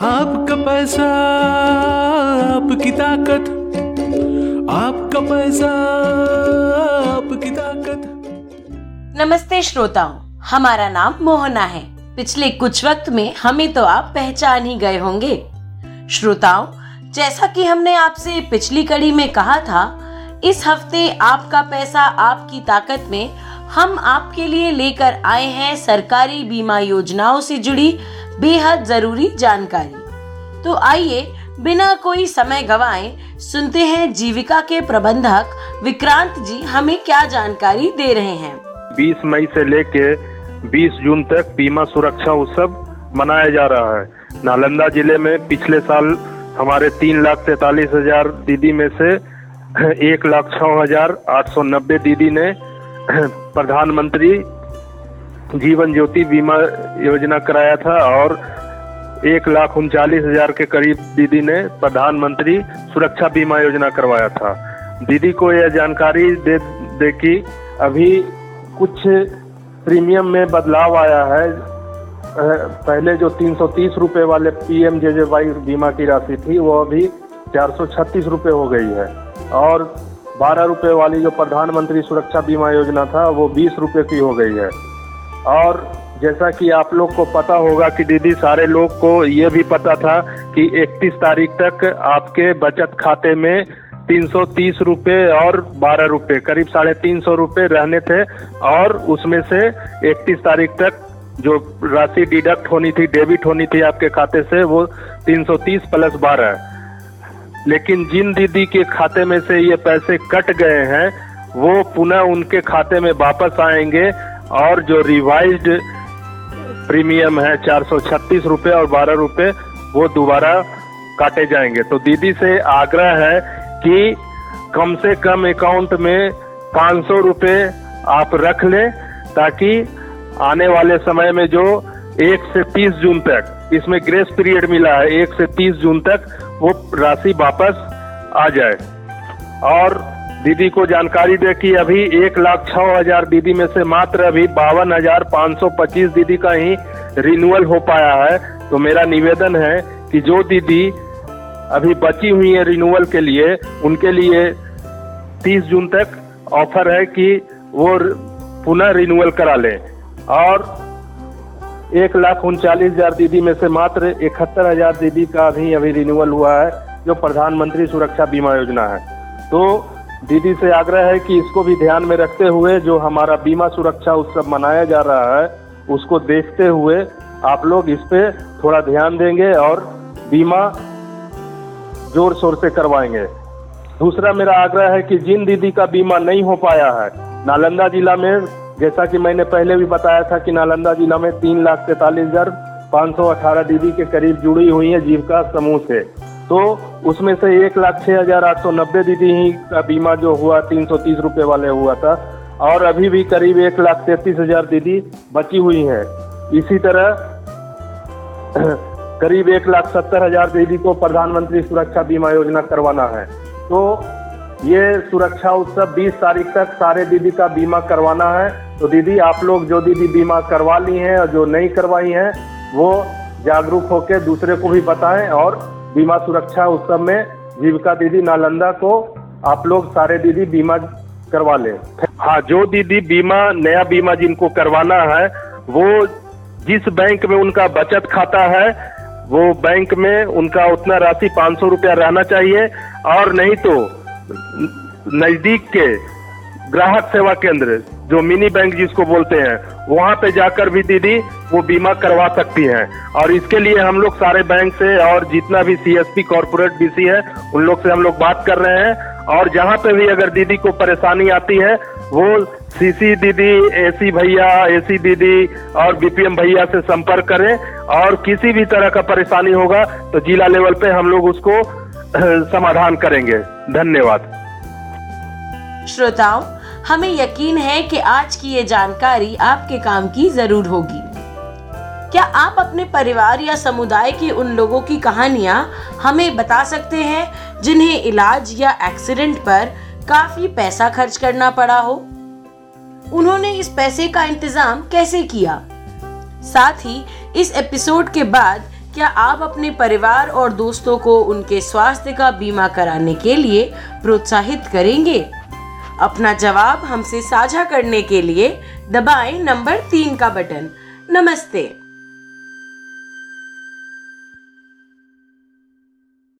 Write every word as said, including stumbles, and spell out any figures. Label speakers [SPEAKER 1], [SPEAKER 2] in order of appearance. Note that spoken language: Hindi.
[SPEAKER 1] आपका पैसा आपकी ताकत, आपका पैसा आपकी ताकत।
[SPEAKER 2] नमस्ते श्रोताओं, हमारा नाम मोहना है। पिछले कुछ वक्त में हमें तो आप पहचान ही गए होंगे। श्रोताओं, जैसा कि हमने आपसे पिछली कड़ी में कहा था, इस हफ्ते आपका पैसा आपकी ताकत में हम आपके लिए लेकर आए हैं सरकारी बीमा योजनाओं से जुड़ी बेहद जरूरी जानकारी। तो आइए बिना कोई समय गवाएं सुनते हैं जीविका के प्रबंधक विक्रांत जी हमें क्या जानकारी दे रहे हैं।
[SPEAKER 3] बीस मई से लेके बीस जून तक बीमा सुरक्षा उत्सव मनाया जा रहा है। नालंदा जिले में पिछले साल हमारे तीन लाख तैतालीस हजार दीदी में से एक लाख छह हजार आठ सौ नब्बे दीदी ने प्रधानमंत्री जीवन ज्योति बीमा योजना कराया था और एक लाख उनचालीस हजार के करीब दीदी ने प्रधानमंत्री सुरक्षा बीमा योजना करवाया था। दीदी को यह जानकारी दे दे कि अभी कुछ प्रीमियम में बदलाव आया है। पहले जो तीन सौ तीस रुपए वाले P M J J Y बीमा की राशि थी वो अभी चार सौ छत्तीस रुपए हो गई है और बारह रुपए वाली जो प्रधानमंत्री सुरक्षा बीमा योजना था वो बीस रुपए की हो गई है। और जैसा कि आप लोग को पता होगा कि दीदी सारे लोग को ये भी पता था कि इकतीस तारीख तक आपके बचत खाते में तीन सौ तीस रुपए और बारह रुपए करीब साढ़े तीन सौ रुपए रहने थे और उसमें से इकतीस तारीख तक जो राशि डिडक्ट होनी थी, डेबिट होनी थी आपके खाते से, वो तीन सौ तीस प्लस बारह। लेकिन जिन दीदी के खाते में से ये पैसे कट गए हैं वो पुनः उनके खाते में वापस आएंगे और जो रिवाइज्ड प्रीमियम है चार सौ छत्तीस रुपए और बारह रुपए वो दोबारा काटे जाएंगे। तो दीदी से आग्रह है कि कम से कम अकाउंट में पाँच सौ रुपए आप रख लें ताकि आने वाले समय में जो एक से तीस जून तक इसमें ग्रेस पीरियड मिला है, एक से तीस जून तक वो राशि वापस आ जाए। और दीदी को जानकारी दे कि अभी एक लाख छह हजार दीदी में से मात्र अभी बावन हजार पाँच सौ पच्चीस दीदी का ही रिन्यूअल हो पाया है। तो मेरा निवेदन है कि जो दीदी अभी बची हुई है रिन्यूअल के लिए, उनके लिए तीस जून तक ऑफर है कि वो पुनः रिन्यूअल करा लें। और एक लाख उनचालीस हजार दीदी में से मात्र इकहत्तर हजार दीदी का भी अभी रिन्यूअल हुआ है जो प्रधानमंत्री सुरक्षा बीमा योजना है। तो दीदी से आग्रह है कि इसको भी ध्यान में रखते हुए जो हमारा बीमा सुरक्षा उत्सव मनाया जा रहा है उसको देखते हुए आप लोग इस पे थोड़ा ध्यान देंगे और बीमा जोर शोर से करवाएंगे। दूसरा मेरा आग्रह है कि जिन दीदी का बीमा नहीं हो पाया है, नालंदा जिला में जैसा कि मैंने पहले भी बताया था कि नालंदा जिला में तीन लाख तैतालीस हजार पाँच सौ अठारह दीदी के करीब जुड़ी हुई है जीविका समूह से। तो उसमें से एक लाख छह हजार आठ सौ नब्बे दीदी ही का बीमा जो हुआ तीन सौ तीस रुपए वाले हुआ था और अभी भी करीब एक लाख तैतीस हजार दीदी बची हुई है। इसी तरह करीब एक लाख सत्तर हजार दीदी को प्रधानमंत्री सुरक्षा बीमा योजना करवाना है। तो ये सुरक्षा उत्सव बीस तारीख तक सारे दीदी का बीमा करवाना है। तो दीदी आप लोग जो दीदी बीमा करवा ली हैं और जो नहीं करवाई हैं वो जागरूक होकर दूसरे को भी बताएं और बीमा सुरक्षा उत्सव में जीविका दीदी नालंदा को आप लोग सारे दीदी बीमा करवा लें। हाँ, जो दीदी बीमा नया बीमा जिनको करवाना है वो जिस बैंक में उनका बचत खाता है वो बैंक में उनका उतना राशि पाँच सौ रुपया रहना चाहिए और नहीं तो नजदीक के ग्राहक सेवा केंद्र जो मिनी बैंक जिसको बोलते हैं वहां पे जाकर भी दीदी वो बीमा करवा सकती हैं। और इसके लिए हम लोग सारे बैंक से और जितना भी C S P corporate B C है उन लोग से हम लोग बात कर रहे हैं और जहां पे भी अगर दीदी को परेशानी आती है वो सीसी दीदी, एसी भैया, एसी दीदी और बीपीएम भैया से संपर्क करें और किसी भी तरह का परेशानी होगा तो जिला लेवल पे हम लोग उसको समाधान करेंगे। धन्यवाद।
[SPEAKER 2] श्रोताओं, हमें यकीन है कि आज की ये जानकारी आपके काम की जरूर होगी। क्या आप अपने परिवार या समुदाय के उन लोगों की कहानियां हमें बता सकते हैं जिन्हें इलाज या एक्सीडेंट पर काफी पैसा खर्च करना पड़ा हो? उन्होंने इस पैसे का इंतजाम कैसे किया? साथ ही इस एपिसोड के बाद क्या आप अपने परिवार और दोस्तों को उनके स्वास्थ्य का बीमा कराने के लिए प्रोत्साहित करेंगे? अपना जवाब हमसे साझा करने के लिए दबाएं नंबर तीन का बटन। नमस्ते।